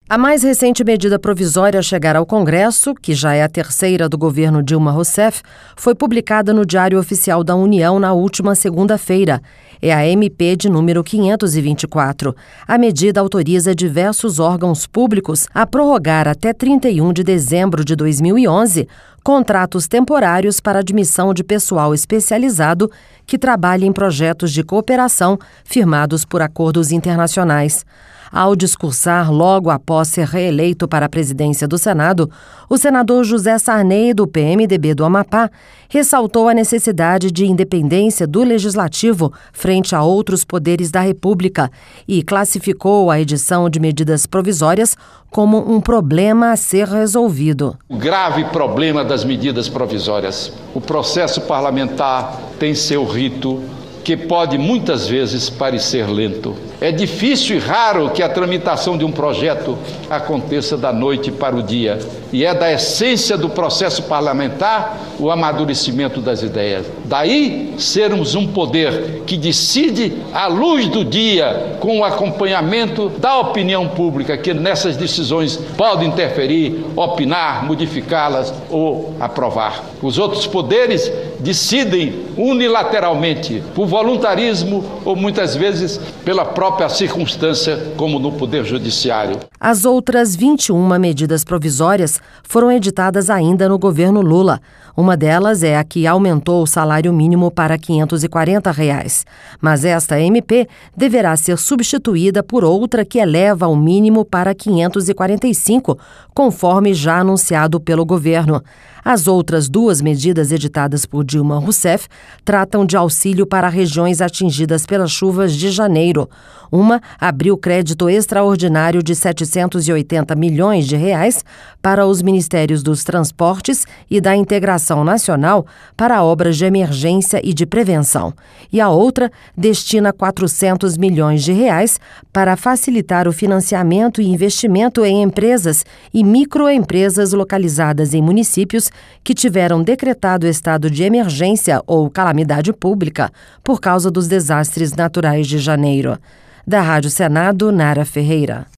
A mais recente medida provisória a chegar ao Congresso, que já é a terceira do governo Dilma Rousseff, foi publicada no Diário Oficial da União na última segunda-feira. É a MP de número 524. A medida autoriza diversos órgãos públicos a prorrogar até 31 de dezembro de 2011 contratos temporários para admissão de pessoal especializado que trabalha em projetos de cooperação firmados por acordos internacionais. Ao discursar logo após ser reeleito para a presidência do Senado, o senador José Sarney, do PMDB do Amapá, ressaltou a necessidade de independência do Legislativo frente a outros poderes da República e classificou a edição de medidas provisórias como um problema a ser resolvido. O grave problema das medidas provisórias. O processo parlamentar tem seu rito, que pode muitas vezes parecer lento. É difícil e raro que a tramitação de um projeto aconteça da noite para o dia. E é da essência do processo parlamentar o amadurecimento das ideias. Daí sermos um poder que decide à luz do dia, com o acompanhamento da opinião pública, que nessas decisões pode interferir, opinar, modificá-las ou aprovar. Os outros poderes decidem unilateralmente, por voluntarismo ou muitas vezes pela própria circunstância, como no Poder Judiciário. As outras 21 medidas provisórias foram editadas ainda no governo Lula. Uma delas é a que aumentou o salário mínimo para R$ 540. Mas esta MP deverá ser substituída por outra que eleva o mínimo para 545, conforme já anunciado pelo governo. As outras duas medidas editadas por Dilma Rousseff tratam de auxílio para regiões atingidas pelas chuvas de janeiro. Uma abriu crédito extraordinário de R$ 780 milhões para os Ministérios dos Transportes e da Integração Nacional para obras de emergência e de prevenção. E a outra destina R$ 400 milhões para facilitar o financiamento e investimento em empresas e microempresas localizadas em municípios que tiveram decretado estado de emergência ou calamidade pública por causa dos desastres naturais de janeiro. Da Rádio Senado, Nara Ferreira.